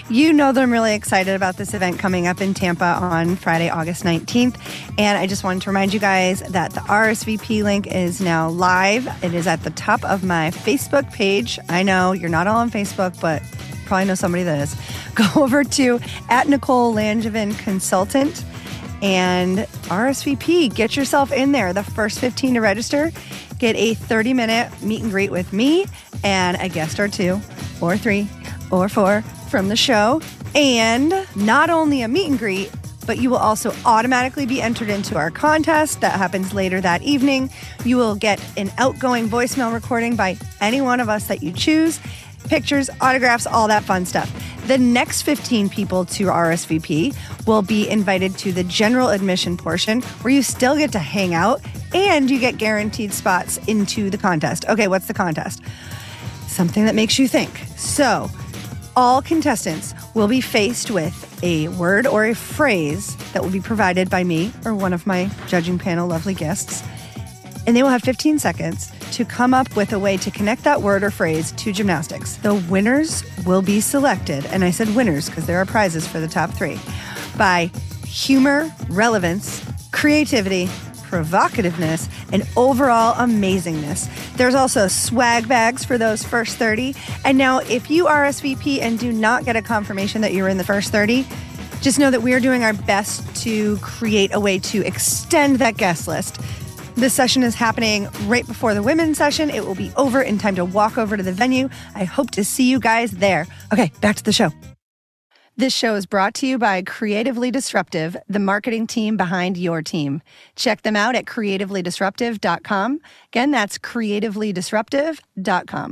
You know that I'm really excited about this event coming up in Tampa on Friday, August 19th. And I just wanted to remind you guys that the RSVP link is now live. It is at the top of my Facebook page. I know you're not all on Facebook, but you probably know somebody that is. Go over to @Nicole Langevin Consultant and RSVP. Get yourself in there. The first 15 to register get a 30-minute meet and greet with me and a guest or two or three or four from the show. And not only a meet and greet, but you will also automatically be entered into our contest that happens later that evening. You will get an outgoing voicemail recording by any one of us that you choose, pictures, autographs, all that fun stuff. The next 15 people to RSVP will be invited to the general admission portion where you still get to hang out and you get guaranteed spots into the contest. Okay, what's the contest? Something that makes you think. So, all contestants will be faced with a word or a phrase that will be provided by me or one of my judging panel lovely guests. And they will have 15 seconds to come up with a way to connect that word or phrase to gymnastics. The winners will be selected, and I said winners because there are prizes for the top three, by humor, relevance, creativity, provocativeness, and overall amazingness. There's also swag bags for those first 30. And now if you RSVP and do not get a confirmation that you're in the first 30, just know that we are doing our best to create a way to extend that guest list. This session is happening right before the women's session. It will be over in time to walk over to the venue. I hope to see you guys there. Okay, back to the show. This show is brought to you by Creatively Disruptive, the marketing team behind your team. Check them out at creativelydisruptive.com. Again, that's creativelydisruptive.com.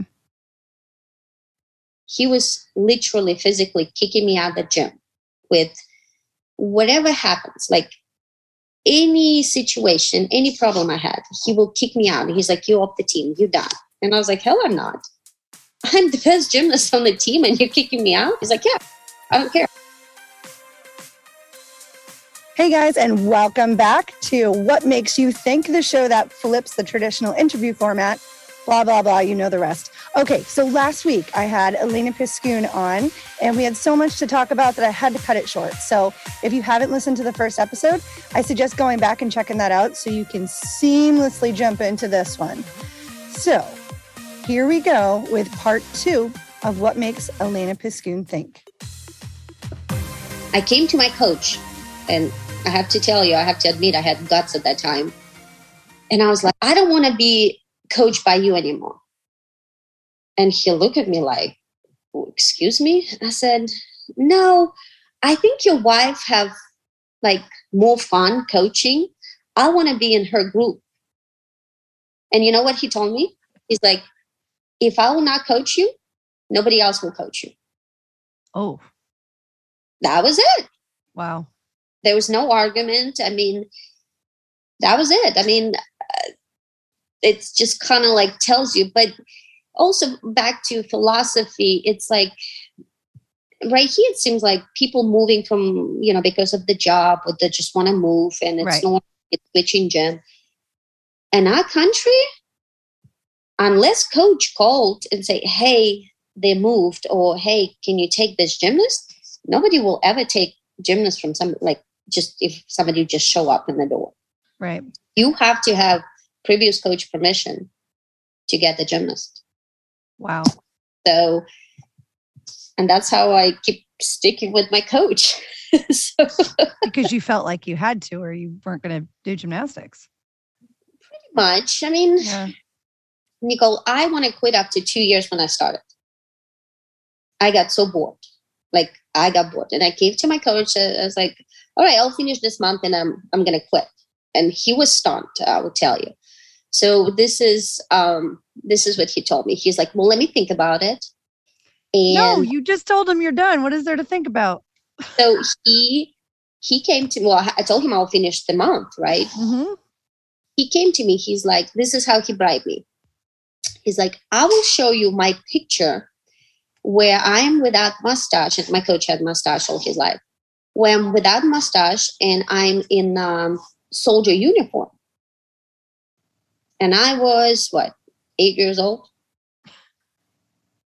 He was literally physically kicking me out of the gym with whatever happens, like any situation, any problem I had, he will kick me out. He's like, you're off the team, you're done. And I was like, hell, I'm not. I'm the best gymnast on the team and you're kicking me out? He's like, yeah. I don't care. Hey guys, and welcome back to What Makes You Think, the show that flips the traditional interview format. Blah, blah, blah, you know the rest. Okay, so last week I had Elena Piscun on, and we had so much to talk about that I had to cut it short. So if you haven't listened to the first episode, I suggest going back and checking that out so you can seamlessly jump into this one. So here we go with part 2 of What Makes Elena Piscun Think. I came to my coach, and I have to tell you, I have to admit, I had guts at that time. And I was like, I don't want to be coached by you anymore. And he looked at me like, excuse me? I said, no, I think your wife have like more fun coaching. I want to be in her group. And you know what he told me? He's like, if I will not coach you, nobody else will coach you. Oh. That was it. Wow. There was no argument. I mean, that was it. I mean, it's just kind of like tells you, but also back to philosophy, it's like right here, it seems like people moving from, because of the job or they just want to move and it's right. it's switching gym. In our country, unless coach called and say, hey, they moved, or hey, can you take this gymnast? Nobody will ever take gymnasts from just if somebody just show up in the door. Right. You have to have previous coach permission to get the gymnast. Wow. So, and that's how I keep sticking with my coach. Because you felt like you had to, or you weren't going to do gymnastics. Pretty much. I mean, Nicole, I want to quit after 2 years when I started. I got so bored. I got bored, and I gave to my coach. I was like, all right, I'll finish this month and I'm going to quit. And he was stunned, I will tell you. So this is what he told me. He's like, well, let me think about it. And no, you just told him you're done. What is there to think about? So he came to me. Well, I told him I'll finish the month, right? Mm-hmm. He came to me. He's like, this is how he bribed me. He's like, I will show you my picture where I'm without mustache. And my coach had mustache all his life. Where I'm without mustache and I'm in soldier uniform. And I was, 8 years old?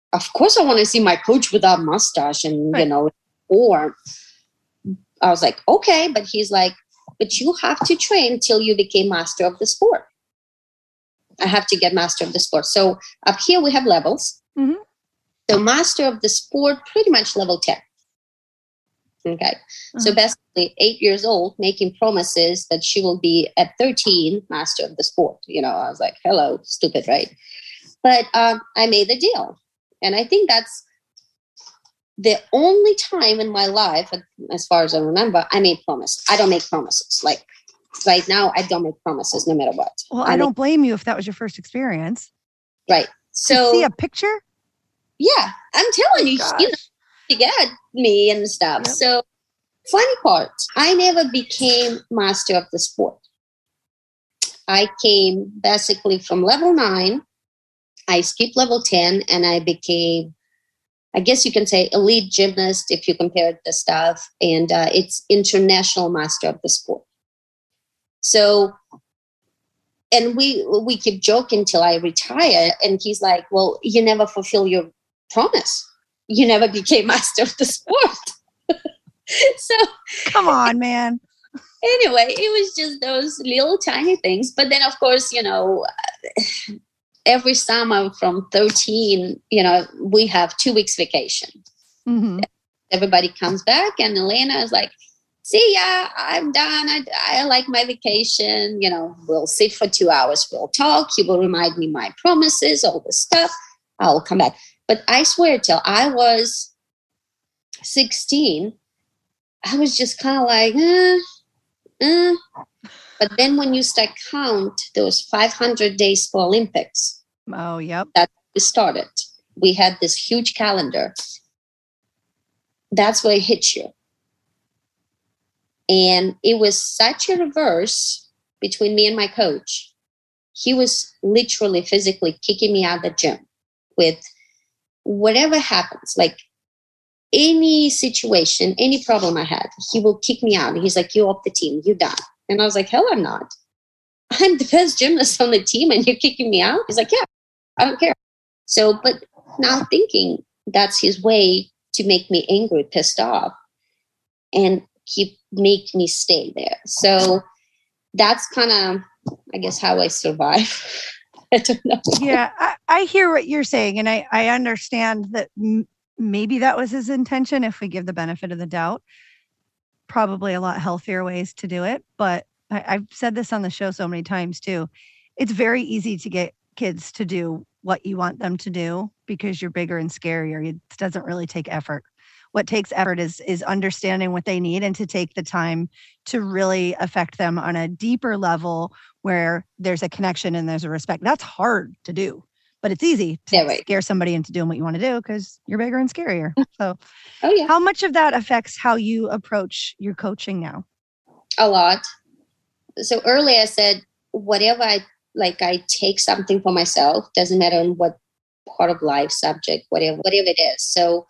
of course I want to see my coach without mustache and, Right. or I was like, okay, but he's like, but you have to train till you became master of the sport. I have to get master of the sport. So up here we have levels. Mm-hmm. So master of the sport, pretty much level 10. Okay. Mm-hmm. So basically 8 years old, making promises that she will be at 13, master of the sport. I was like, hello, stupid, right? But I made the deal. And I think that's the only time in my life, as far as I remember, I made promises. I don't make promises. Like right now, I don't make promises no matter what. Well, I don't blame you if that was your first experience. Right. So to see a picture? Yeah, I'm telling you, to get me and stuff. Yep. So funny part, I never became master of the sport. I came basically from level 9. I skipped level 10 and I became, I guess you can say, elite gymnast if you compare the stuff. And it's international master of the sport. So, and we keep joking till I retire. And he's like, well, you never fulfill your promise. You never became master of the sport. So come on, man. Anyway, it was just those little tiny things. But then, of course, every summer from 13, we have 2 weeks vacation. Mm-hmm. Everybody comes back and Elena is like, see ya, I'm done. I like my vacation. We'll sit for 2 hours. We'll talk. He will remind me my promises, all this stuff. I'll come back. But I swear till I was 16, I was just kind of like, But then when you start count those 500 days for Olympics. Oh, yep. That we started. We had this huge calendar. That's where it hits you. And it was such a reverse between me and my coach. He was literally physically kicking me out of the gym with whatever happens, like any situation, any problem I had, he will kick me out. He's like, you're off the team, you're done. And I was like, hell, I'm not. I'm the best gymnast on the team and you're kicking me out? He's like, yeah, I don't care. So, but now thinking that's his way to make me angry, pissed off, and make me stay there. So that's kind of, I guess, how I survive. I don't know. Yeah, I hear what you're saying. And I understand that maybe that was his intention if we give the benefit of the doubt. Probably a lot healthier ways to do it. But I've said this on the show so many times too. It's very easy to get kids to do what you want them to do because you're bigger and scarier. It doesn't really take effort. What takes effort is understanding what they need and to take the time to really affect them on a deeper level where there's a connection and there's a respect. That's hard to do, but it's easy to scare somebody into doing what you want to do because you're bigger and scarier. So how much of that affects how you approach your coaching now? A lot. So earlier I said, whatever I take something for myself, doesn't matter in what part of life, subject, whatever it is. So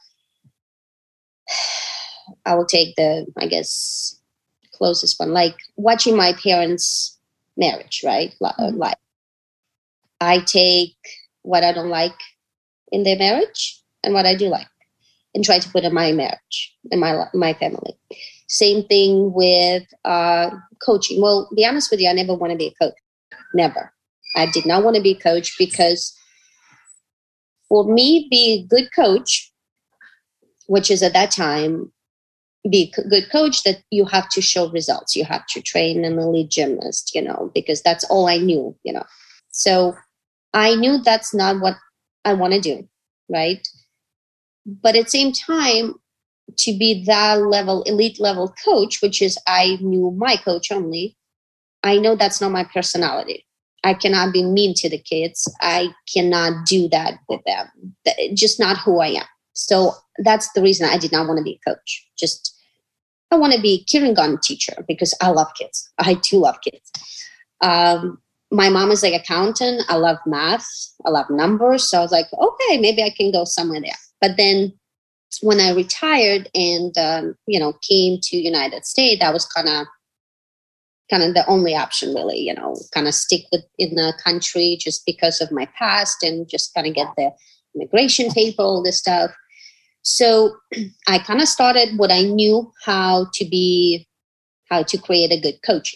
I will take the, I guess, closest one, like watching my parents' marriage, right? Life. I take what I don't like in their marriage and what I do like and try to put in my marriage and my family. Same thing with coaching. Well, be honest with you, I never want to be a coach. Never. I did not want to be a coach because for me, be a good coach, which is at that time, be a good coach, that you have to show results. You have to train an elite gymnast, because that's all I knew, So I knew that's not what I want to do, right? But at the same time, to be that level, elite level coach, which is I knew my coach only, I know that's not my personality. I cannot be mean to the kids. I cannot do that with them. Just not who I am. So that's the reason I did not want to be a coach. Just, I want to be a kindergarten teacher because I love kids. I do love kids. My mom is like accountant. I love math. I love numbers. So I was like, okay, maybe I can go somewhere there. But then when I retired and, came to United States, that was kind of the only option really, kind of stick in the country just because of my past and just kind of get the immigration paper, all this stuff. So I kind of started what I knew how to create a good coach.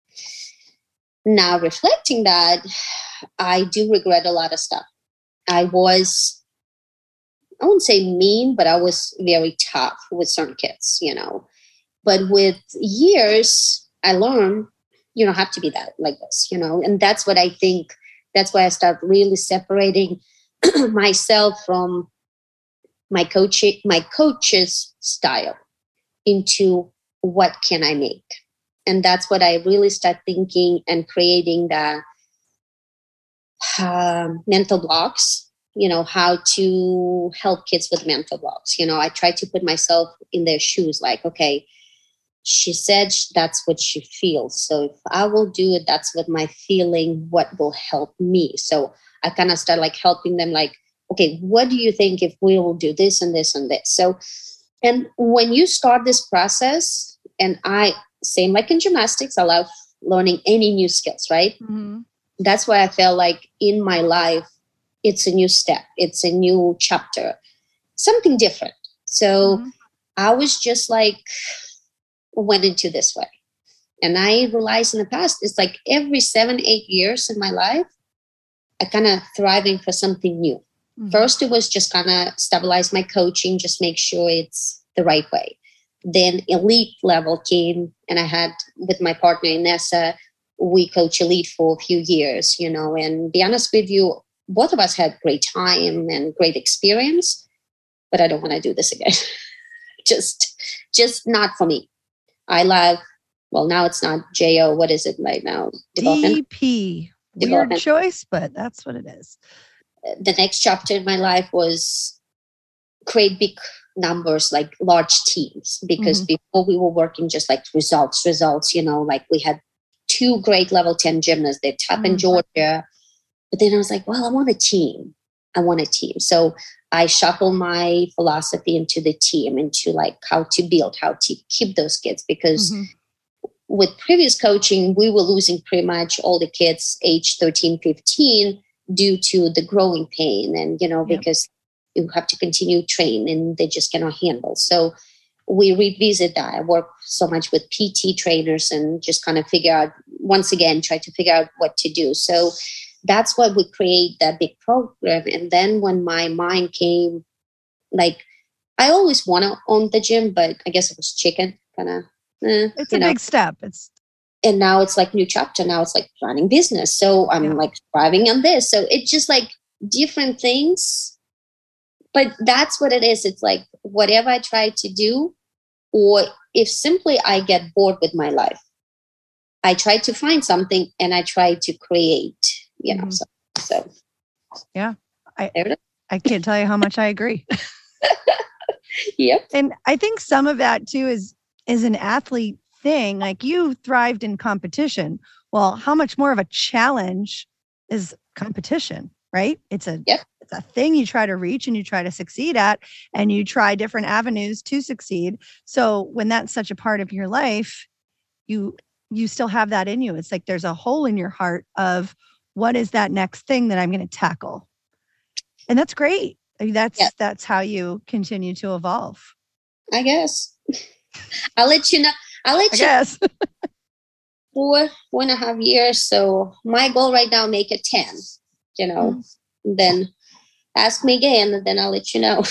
Now, reflecting that, I do regret a lot of stuff. I wouldn't say mean, but I was very tough with certain kids, But with years, I learned you don't have to be that like this, And that's what I think. That's why I start really separating myself from my coach's style into what can I make. And that's what I really start thinking and creating the mental blocks, how to help kids with mental blocks. I try to put myself in their shoes, like, okay, she said that's what she feels. So if I will do it, that's what my feeling, what will help me. So I kind of start like helping them, like, okay, what do you think if we will do this and this and this? So, and when you start this process, and same like in gymnastics, I love learning any new skills, right? Mm-hmm. That's why I felt like in my life, it's a new step. It's a new chapter, something different. So I was just like, went into this way. And I realized in the past, it's like every 7-8 years in my life, I kind of thriving for something new. Mm-hmm. First, it was just kind of stabilize my coaching, just make sure it's the right way. Then elite level came, and I had with my partner Inessa, we coach elite for a few years, and be honest with you, both of us had great time and great experience, but I don't want to do this again. just not for me. I love, well, now it's not JO. What is it right now? DP. Weird choice, but that's what it is. The next chapter in my life was create big numbers, like large teams, because before we were working just like results, like we had 2 great level 10 gymnasts, they're top in Georgia. But then I was like, well, I want a team. So I shuffle my philosophy into the team, into like how to build, how to keep those kids. Because with previous coaching, we were losing pretty much all the kids age 13, 15 due to the growing pain. And, because you have to continue train and they just cannot handle. So we revisit that. I work so much with PT trainers and just kind of try to figure out what to do. So that's why we create that big program. And then when my mind came, like, I always want to own the gym, but I guess it was chicken kind of. It's a big step. And now it's like new chapter. Now it's like running business. So I'm like thriving on this. So it's just like different things. But that's what it is. It's like whatever I try to do, or if simply I get bored with my life, I try to find something and I try to create, So yeah, I can't tell you how much I agree. Yep. And I think some of that too is an athlete thing. Like, you thrived in competition. Well, how much more of a challenge is competition, right? It's a thing you try to reach and you try to succeed at, and you try different avenues to succeed. So when that's such a part of your life, you still have that in you. It's like there's a hole in your heart of what is that next thing that I'm going to tackle. And that's great. I mean, that's how you continue to evolve. I guess. I'll let you know. Guess. 4.5 years. So my goal right now, make it 10, then ask me again, and then I'll let you know.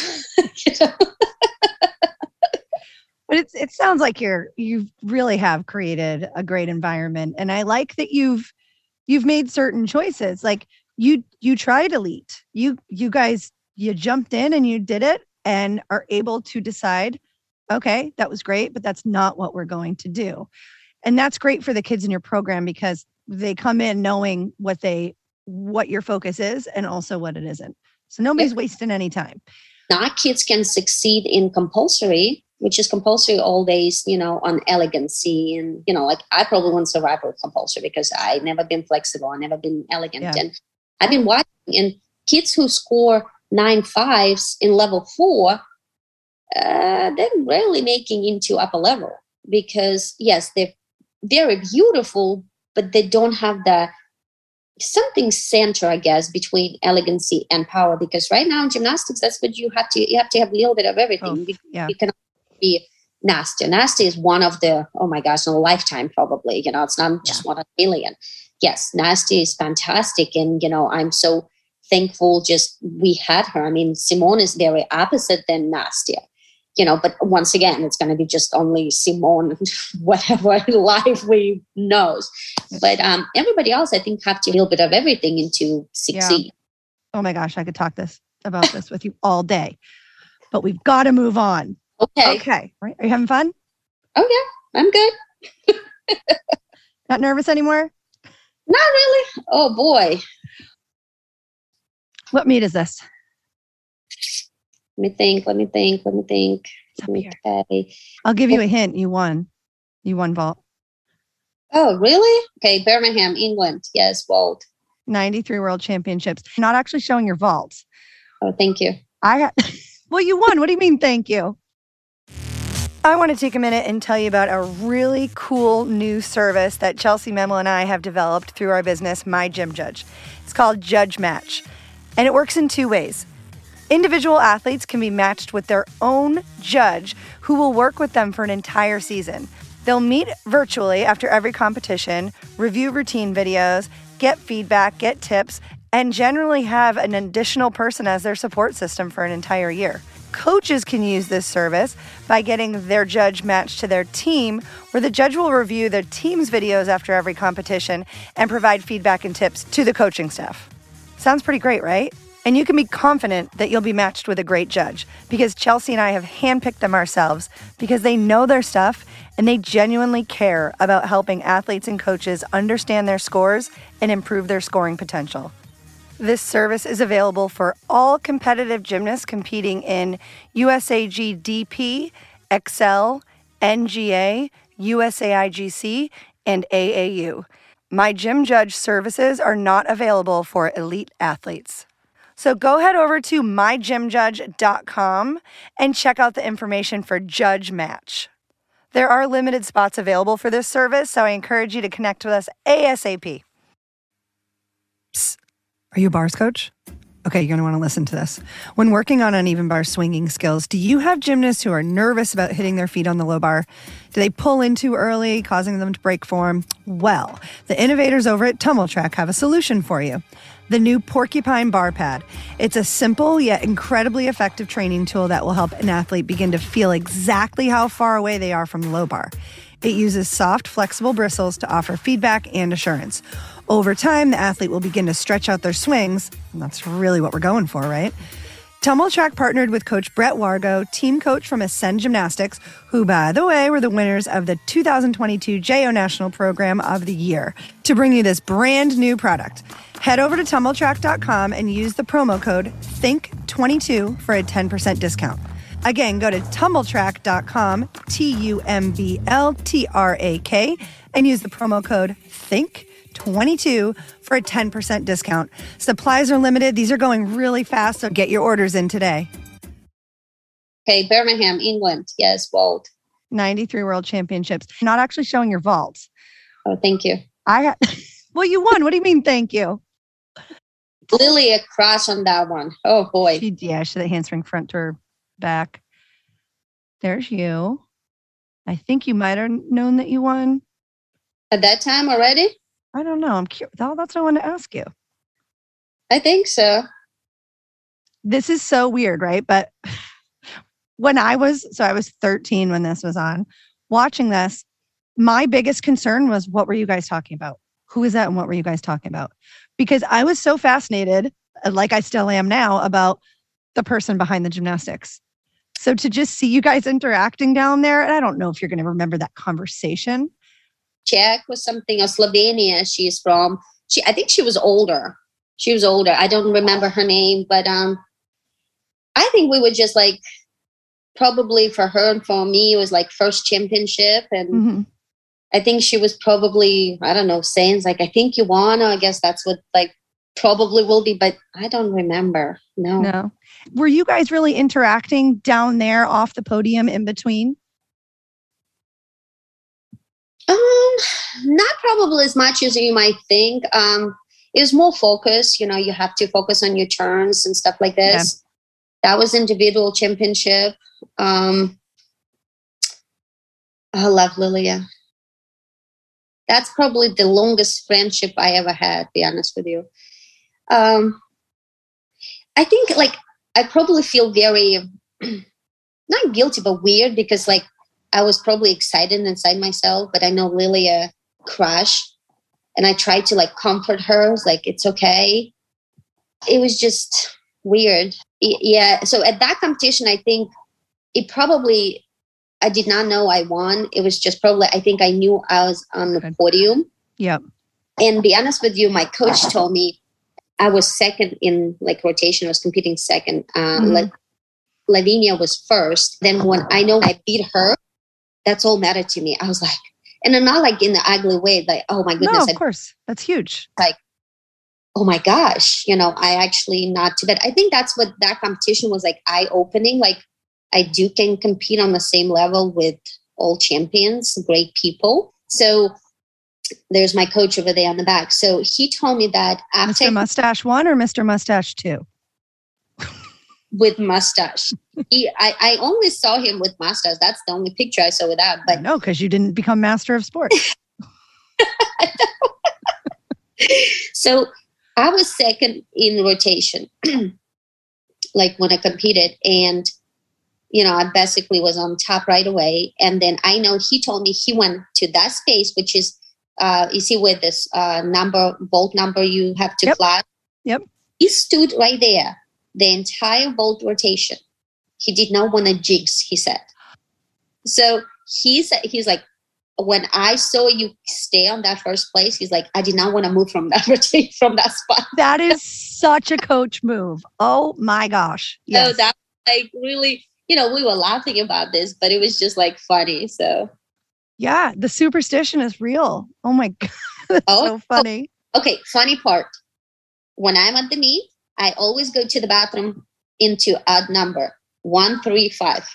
But it sounds like you really have created a great environment. And I like that you've made certain choices. Like you tried elite. You guys, you jumped in and you did it and are able to decide, okay, that was great, but that's not what we're going to do. And that's great for the kids in your program, because they come in knowing what your focus is and also what it isn't. So nobody's wasting any time. Now kids can succeed in compulsory, which is compulsory all days, on elegancy. And, like I probably won't survive with compulsory because I never been flexible. I never been elegant. Yeah. And I've been watching, and kids who score 9.5s in level 4, they're rarely making into upper level, because yes, they're beautiful, but they don't have the something center, I guess, between elegancy and power. Because right now in gymnastics, that's what you have to. You have to have a little bit of everything. You cannot be nasty. Nasty is one of the, oh my gosh, in a lifetime probably. It's not just 1 in a million. Yes, nasty is fantastic, and I'm so thankful. Just we had her. I mean, Simone is very opposite than nasty. But once again, it's going to be just only Simone, whatever life we knows. But everybody else, I think, have to a little bit of everything into succeed. Yeah. Oh my gosh, I could talk about this with you all day, but we've got to move on. Okay. Right. Are you having fun? Oh yeah, I'm good. Not nervous anymore? Not really. Oh boy. What meet is this? Let me think. Okay. I'll give you a hint. You won vault. Oh, really? Okay. Birmingham, England. Yes, vault. 93 World Championships. Not actually showing your vaults. Oh, thank you. Well, you won. What do you mean, thank you? I want to take a minute and tell you about a really cool new service that Chelsea Memel and I have developed through our business, My Gym Judge. It's called Judge Match, and it works in 2 ways. Individual athletes can be matched with their own judge who will work with them for an entire season. They'll meet virtually after every competition, review routine videos, get feedback, get tips, and generally have an additional person as their support system for an entire year. Coaches can use this service by getting their judge matched to their team, where the judge will review their team's videos after every competition and provide feedback and tips to the coaching staff. Sounds pretty great, right? And you can be confident that you'll be matched with a great judge, because Chelsea and I have handpicked them ourselves because they know their stuff and they genuinely care about helping athletes and coaches understand their scores and improve their scoring potential. This service is available for all competitive gymnasts competing in USAG DP, XL, NGA, USAIGC, and AAU. My Gym Judge services are not available for elite athletes. So go head over to mygymjudge.com and check out the information for Judge Match. There are limited spots available for this service, so I encourage you to connect with us ASAP. Psst. Are you a bars coach? Okay, you're going to want to listen to this. When working on uneven bar swinging skills, do you have gymnasts who are nervous about hitting their feet on the low bar? Do they pull in too early, causing them to break form? Well, the innovators over at Tummel Track have a solution for you. The new Porcupine Bar Pad. It's a simple yet incredibly effective training tool that will help an athlete begin to feel exactly how far away they are from the low bar. It uses soft, flexible bristles to offer feedback and assurance. Over time, the athlete will begin to stretch out their swings, and that's really what we're going for, right? Tummel Track partnered with Coach Brett Wargo, team coach from Ascend Gymnastics, who, by the way, were the winners of the 2022 JO National Program of the Year, to bring you this brand new product. Head over to TummelTrack.com and use the promo code THINK22 for a 10% discount. Again, go to TummelTrack.com, TUMBLTRAK, and use the promo code THINK22 for a 10% discount. Supplies are limited. These are going really fast, so get your orders in today. Okay, Birmingham, England. Yes, vault. 93 World Championships. Not actually showing your vaults. Oh, thank you. Well, you won. What do you mean, thank you? Lily a crash on that one. Oh, boy. She did a handspring front to her back. There's you. I think you might have known that you won. At that time already? I don't know. I'm curious. That's what I wanted to ask you. I think so. This is so weird, right? But when I was 13 when this was on, watching this, my biggest concern was, what were you guys talking about? Who is that and what were you guys talking about? Because I was so fascinated, like I still am now, about the person behind the gymnastics. So to just see you guys interacting down there, and I don't know if you're going to remember that conversation. Czech was something, or Slovenia she's from. I think she was older. I don't remember her name, but I think we were just like, probably for her and for me, it was like first championship. And I think she was probably, I don't know, saying like, I think you won, or I guess that's what like probably will be, but I don't remember. No. Were you guys really interacting down there off the podium in between? Not probably as much as you might think. it was more focused. You have to focus on your turns and stuff like this. Yeah. That was individual championship. I love Lilia. That's probably the longest friendship I ever had, to be honest with you. I think I probably feel very, not guilty, but weird, because I was probably excited inside myself, but I know Lilia crushed, and I tried to comfort her. I was like, it's okay. It was just weird. Yeah. So at that competition, I think I did not know I won. It was just probably, I think I knew I was on the podium. Yep. And be honest with you, my coach told me I was second in rotation. I was competing second. Lavinia was first. Then when I know I beat her, that's all mattered to me. I was like, and not in the ugly way, oh my goodness. No, of course. That's huge. Oh my gosh, I actually not too bad. I think that's what that competition was eye-opening. I can compete on the same level with all champions, great people. So there's my coach over there on the back. So he told me that after Mr. Mustache 1 or Mr. Mustache 2? With mustache. I only saw him with mustache. That's the only picture I saw with that. But no, because you didn't become master of sport. So I was second in rotation, when I competed, and I basically was on top right away. And then I know he told me he went to that space, which is you see where this vault number you have to fly. Yep. He stood right there the entire vault rotation. He did not want to jinx, he said. So he's like, when I saw you stay on that first place, he's like, I did not want to move from that spot. That is such a coach move. Oh my gosh. Yes. So that really, we were laughing about this, but it was just funny. So yeah, the superstition is real. Oh my God. That's so funny. Okay, funny part. When I'm at the meet, I always go to the bathroom into odd number 135.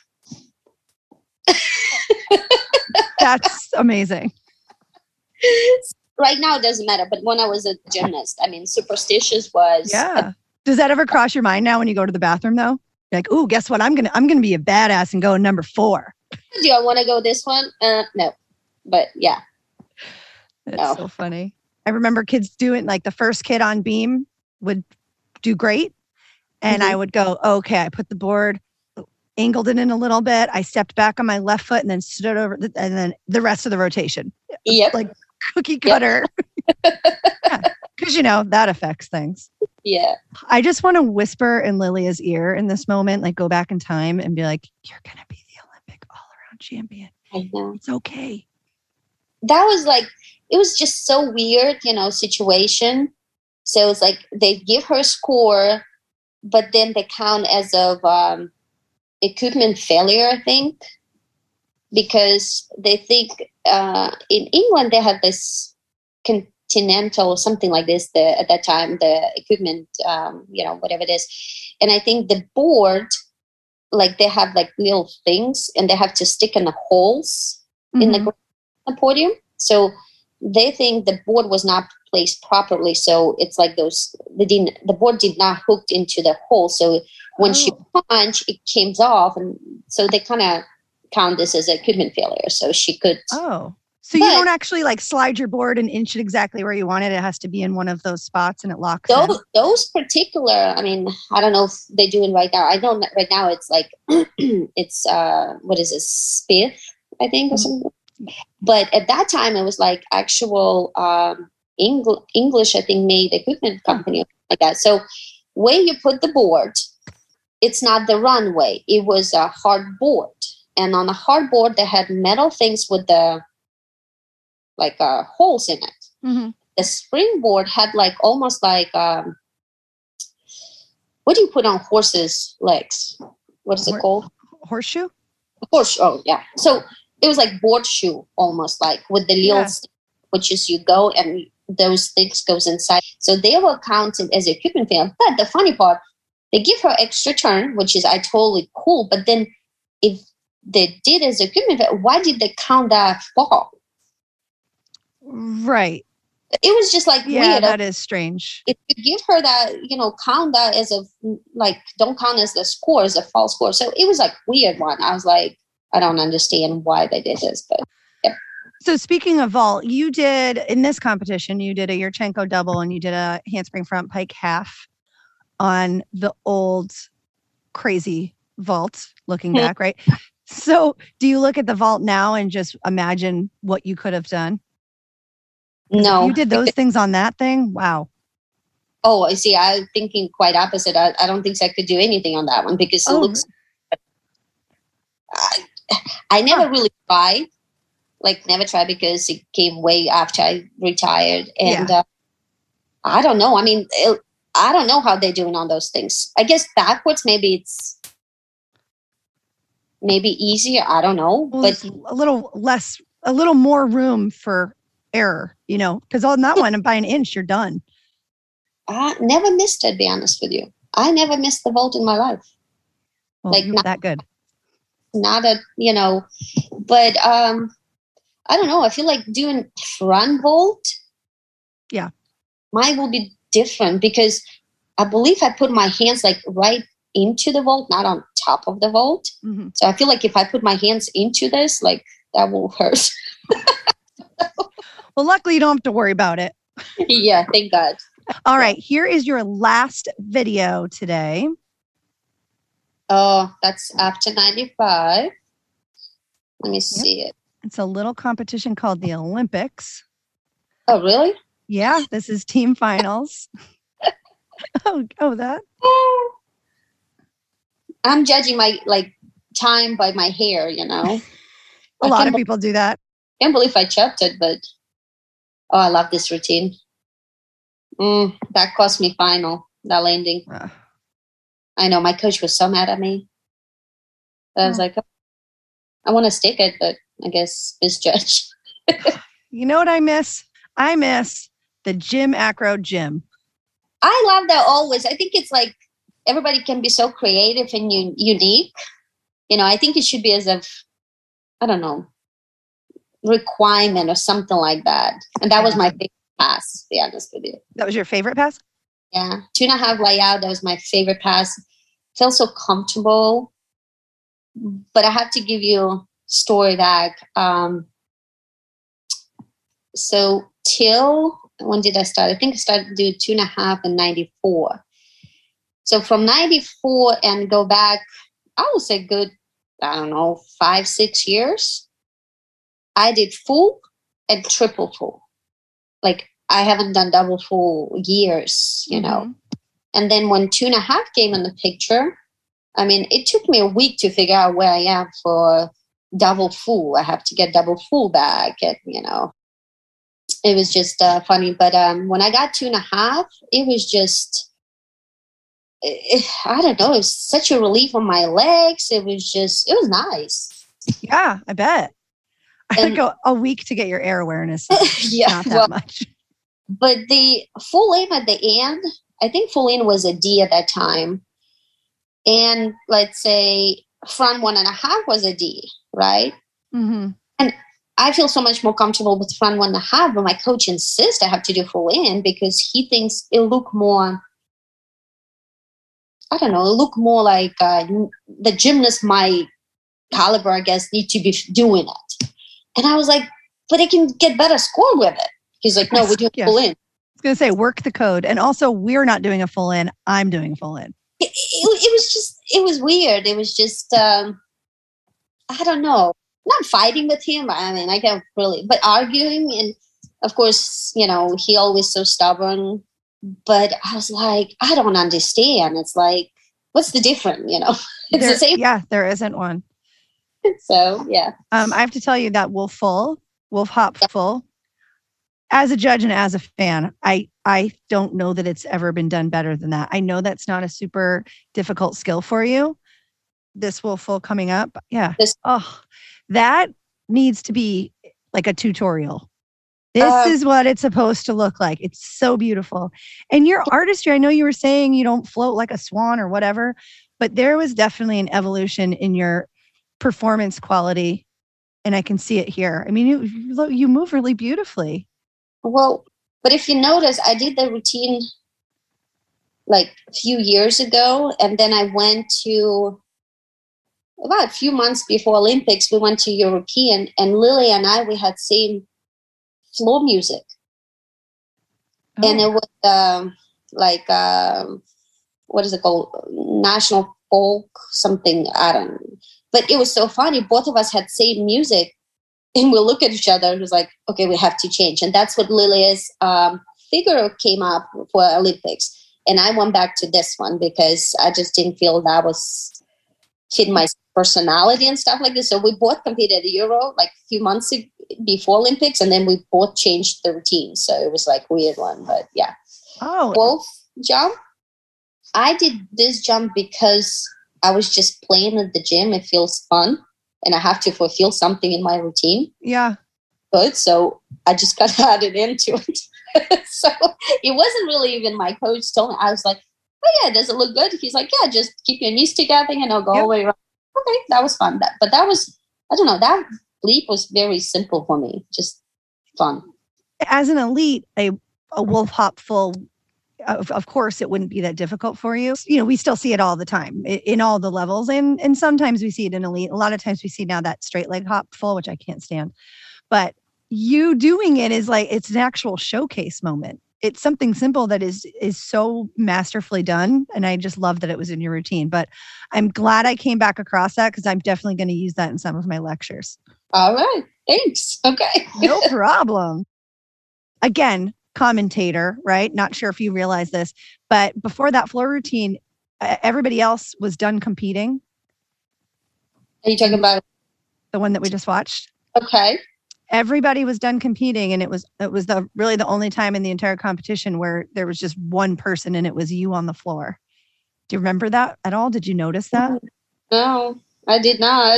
That's amazing. Right now it doesn't matter, but when I was a gymnast, superstitious was. Yeah. Does that ever cross your mind now when you go to the bathroom though? You're like, ooh, guess what? I'm gonna be a badass and go number 4. Do I want to go this one? No. But yeah. That's so funny. I remember kids doing the first kid on beam would do great. And I would go, okay, I put the board, angled it in a little bit. I stepped back on my left foot and then stood over, and then the rest of the rotation. Yep. Like cookie cutter. Because, that affects things. Yeah. I just want to whisper in Lilia's ear in this moment, go back in time and be like, you're going to be the Olympic all-around champion. I know. It's okay. That was it was just so weird, situation. So it's they give her a score, but then they count as of equipment failure, I think, because they think in England they have this Continental or something like this. At that time, the equipment, whatever it is, and I think the board, they have little things, and they have to stick in the holes in the podium. So they think the board was not placed properly. So it's the board did not hook into the hole. So when she punched, it came off. And so they kind of count this as equipment failure. So she could. Oh, so you don't actually slide your board and inch it exactly where you want it. It has to be in one of those spots and it locks in. Those particular, I don't know if they do it right now. I know right now it's it's, what is this, Spieth, I think, or something. But at that time, it was actual English, I think, made equipment company like that. So where you put the board, it's not the runway. It was a hard board. And on the hard board, they had metal things with the holes in it. Mm-hmm. The springboard had almost what do you put on horses' legs? What is it called? Horseshoe? Oh, yeah. So it was board shoe, almost with the little stick, which is you go and those things goes inside. So they were counted as equipment failure. But the funny part, they give her extra turn, which is totally cool. But then if they did as equipment failure, why did they count that fall? Right. It was just like Yeah, weird. that is strange. If you give her that, count that as a, like, don't count as the score, as a false score. So it was like weird one. I was like, I don't understand why they did this, but yeah. So speaking of vault, you did in this competition, you did a Yurchenko double and you did a handspring front pike half on the old crazy vault looking back, right? So do you look at the vault now and just imagine what you could have done? No. If you did those things on that thing, wow. Oh, I see. I'm thinking quite opposite. I don't think I could do anything on that one because it looks. I never really tried. Like, never tried because it came way after I retired. And I don't know. I mean, I don't know how they're doing on those things. I guess backwards, maybe it's easier. I don't know. Well, but a little more room for error, because on that one, by an inch, you're done. I never missed it, to be honest with you. I never missed the vault in my life. Well, like, not that good. Not but I don't know. I feel like doing front vault. Yeah. Mine will be different because I believe I put my hands like right into the vault, not on top of the vault. Mm-hmm. So I feel like if I put my hands into this, like, that will hurt. Well, luckily you don't have to worry about it. Yeah, thank God. All right. Here is your last video today. Oh, that's after 95. Let me see it. It's a little competition called the Olympics. Oh, really? Yeah, this is team finals. oh, that. I'm judging my time by my hair, A lot of people do that. I can't believe I chopped it, but I love this routine. That cost me final, that landing. I know my coach was so mad at me. I was like, I want to stick it, but I guess misjudge. You know what I miss? I miss the Jim Acro gym. I love that always. I think it's like everybody can be so creative and unique. I think it should be as a, I don't know, requirement or something like that. And that was my favorite pass, to be honest with you. That was your favorite pass? Yeah. 2.5 layout. That was my favorite pass. Felt so comfortable. But I have to give you a story back. So till, when did I start? I think I started to do 2.5 in 94. So from 94 and go back, I would say good, 5-6 years. I did full and triple full. Like, I haven't done double full years, And then when 2.5 came in the picture, I mean, it took me a week to figure out where I am for double full. I have to get double full back, and it was just funny. But when I got 2.5, it was just, I don't know, it was such a relief on my legs. It was nice. Yeah, I bet. I had to go a week to get your air awareness. Yeah, not that much. But the full in at the end, I think full in was a D at that time. And let's say front 1.5 was a D, right? Mm-hmm. And I feel so much more comfortable with front 1.5, but my coach insists I have to do full in because he thinks it'll look more, I don't know, it'll look more like the gymnast my caliber, I guess, need to be doing it. And I was like, but I can get better score with it. He's like, no, we're doing full in. I was going to say, work the code. And also, we're not doing a full in. I'm doing a full in. It was weird. It was just, I don't know, not fighting with him. I mean, I can't really, but arguing. And of course, he always so stubborn. But I was like, I don't understand. It's like, what's the difference? It's the same. Yeah, there isn't one. So, yeah. I have to tell you that Wolf Hop Full, as a judge and as a fan, I don't know that it's ever been done better than that. I know that's not a super difficult skill for you. This Wolf Full coming up. Yeah. That needs to be like a tutorial. This is what it's supposed to look like. It's so beautiful. And your artistry, I know you were saying you don't float like a swan or whatever, but there was definitely an evolution in your performance quality. And I can see it here. I mean, you move really beautifully. Well, But if you notice, I did the routine like a few years ago, and then I went to about a few months before Olympics. We went to European, and Lily and I, we had same floor music, and it was what is it called? National folk something. I don't know. But it was so funny. Both of us had same music, and we look at each other and it was like, okay, we have to change. And that's what Lily's figure came up for Olympics. And I went back to this one because I just didn't feel that was fit my personality and stuff like this. So we both competed at the Euro like a few months before Olympics, and then we both changed the routine. So it was like a weird one, but yeah. Oh, Wolf jump. I did this jump because I was just playing at the gym. It feels fun, and I have to fulfill something in my routine. Yeah. Good. So I just got added into it. So it wasn't really even my coach told me. I was like, oh yeah, does it look good? He's like, yeah, just keep your knees together and I'll go all the way around. Okay, that was fun. But that was, I don't know, that leap was very simple for me. Just fun. As an elite, a wolf hop full, of course, it wouldn't be that difficult for you. You know, we still see it all the time in all the levels. And sometimes we see it in elite. A lot of times we see now that straight leg hop full, which I can't stand. But you doing it is like, it's an actual showcase moment. It's something simple that is so masterfully done. And I just love that it was in your routine. But I'm glad I came back across that because I'm definitely going to use that in some of my lectures. All right. Thanks. Okay. No problem. Again, commentator, right? Not sure if you realize this, but before that floor routine, everybody else was done competing. Are you talking about the one that we just watched? Okay. Everybody was done competing, and it was really the only time in the entire competition where there was just one person, and it was you on the floor. Do you remember that at all? Did you notice that? No, I did not.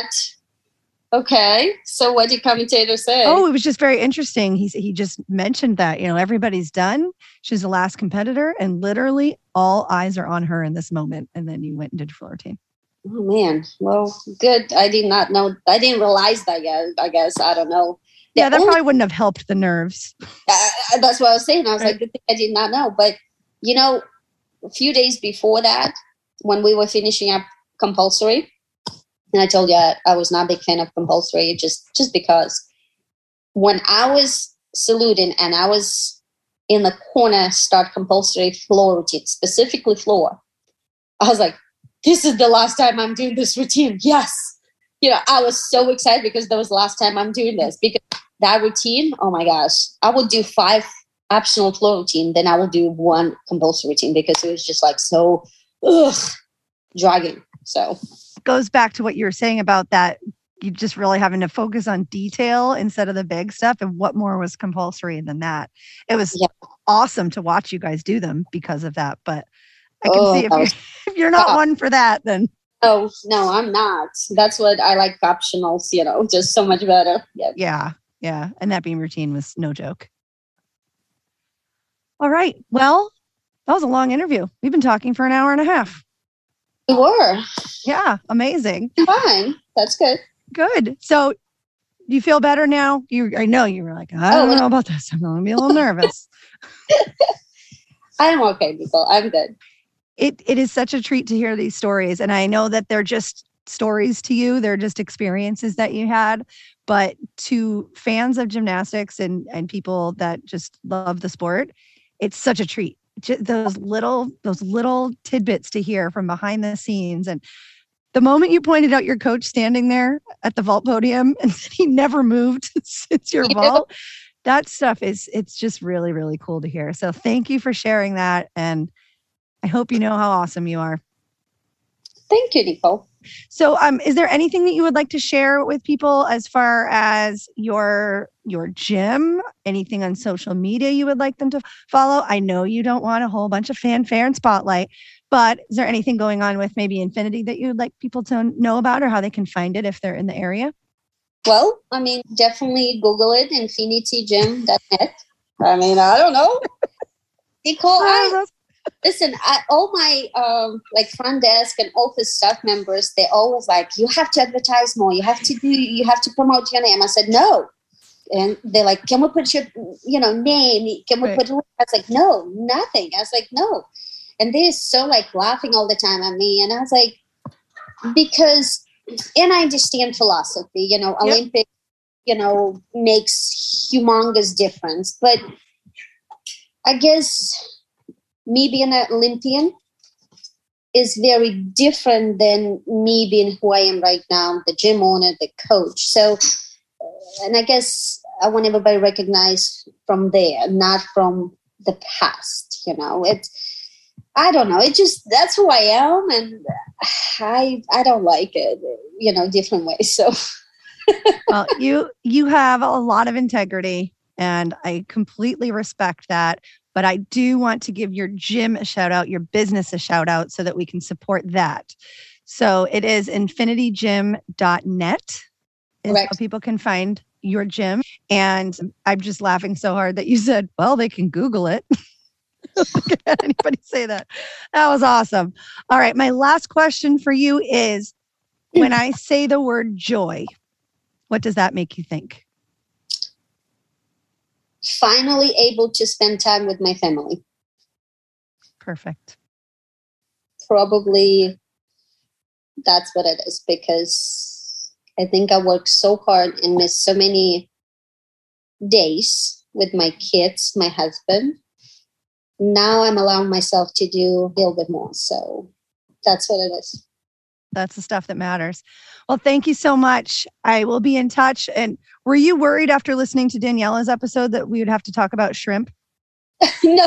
Okay, so what did commentator say? Oh, it was just very interesting. He just mentioned that, you know, everybody's done. She's the last competitor, and literally all eyes are on her in this moment. And then you went and did floor routine. Oh man, well, good. I did not know. I didn't realize that yet. I guess I don't know. Yeah, that probably wouldn't have helped the nerves. That's what I was saying. I was like, good thing I did not know. But, you know, a few days before that, when we were finishing up compulsory, and I told you I was not a big fan of compulsory, just because when I was saluting and I was in the corner start compulsory floor routine, specifically floor, I was like, this is the last time I'm doing this routine. Yes. You know, I was so excited because that was the last time I'm doing this, because that routine, oh my gosh, I would do 5 optional floor routine, then I will do 1 compulsory routine because it was just like so dragging. So goes back to what you were saying about that. You just really having to focus on detail instead of the big stuff. And what more was compulsory than that? It was awesome to watch you guys do them because of that. But I can see if you're not one for that, then. Oh, no, I'm not. That's what I like optionals, you know, just so much better. Yeah. And that being routine was no joke. All right. Well, that was a long interview. We've been talking for an hour and a half. We were. Yeah. Amazing. Fine. That's good. Good. So do you feel better now? I know you were like, I don't know about this. I'm going to be a little nervous. I'm okay, Nicole. I'm good. It is such a treat to hear these stories. And I know that they're just stories to you. They're just experiences that you had. But to fans of gymnastics and people that just love the sport, it's such a treat. Just those little tidbits to hear from behind the scenes. And the moment you pointed out your coach standing there at the vault podium and he never moved since your vault, that stuff it's just really, really cool to hear. So thank you for sharing that. And I hope you know how awesome you are. Thank you, Nicole. So is there anything that you would like to share with people as far as your gym, anything on social media you would like them to follow? I know you don't want a whole bunch of fanfare and spotlight, but is there anything going on with maybe Infinity that you would like people to know about or how they can find it if they're in the area? Well, I mean, definitely Google it, infinitygym.net. I mean, I don't know. Nicole, listen, all my like front desk and office staff members, they're always like, you have to advertise more. You have to promote your name. I said, no, And they're like, can we put your, name? Can we put, I was like, no, nothing. I was like, no. And they're so like laughing all the time at me. And I was like, because, and I understand philosophy, Olympic, makes humongous difference. But I guess me being an Olympian is very different than me being who I am right now, the gym owner, the coach. So, and I guess I want everybody recognized from there, not from the past, I don't know. It just, that's who I am. And I don't like it, different ways. So. Well, you have a lot of integrity and I completely respect that. But I do want to give your gym a shout out, your business a shout out so that we can support that. So it is infinitygym.net is how people can find your gym. And I'm just laughing so hard that you said, well, they can Google it. Can't anybody say that? That was awesome. All right. My last question for you is, when I say the word joy, what does that make you think? Finally able to spend time with my family. Perfect. Probably that's what it is, because I think I worked so hard and missed so many days with my kids, my husband. Now I'm allowing myself to do a little bit more. So that's what it is. That's the stuff that matters. Well, thank you so much. I will be in touch. And were you worried after listening to Daniela's episode that we would have to talk about shrimp? No.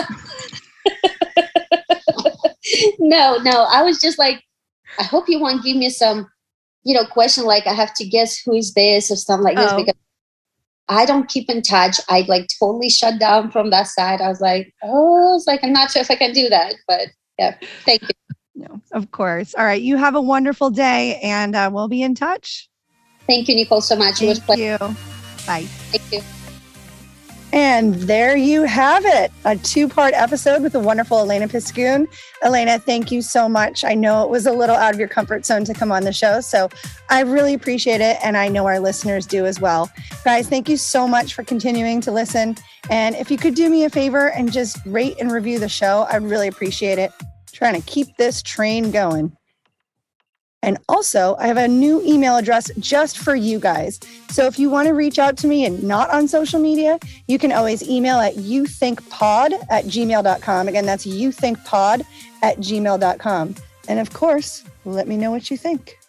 No. I was just like, I hope you won't give me some, question like I have to guess who is this or something like this, because I don't keep in touch. I like totally shut down from that side. I was like, I'm not sure if I can do that, but yeah, thank you. No, of course. All right. You have a wonderful day and we'll be in touch. Thank you, Nicole, so much. Thank you. Bye. Thank you. And there you have it. A 2-part episode with the wonderful Elena Piscoon. Elena, thank you so much. I know it was a little out of your comfort zone to come on the show, so I really appreciate it. And I know our listeners do as well. Guys, thank you so much for continuing to listen. And if you could do me a favor and just rate and review the show, I'd really appreciate it. Trying to keep this train going. And also, I have a new email address just for you guys. So if you want to reach out to me and not on social media, you can always email at youthinkpod@gmail.com. Again, that's youthinkpod@gmail.com. And of course, let me know what you think.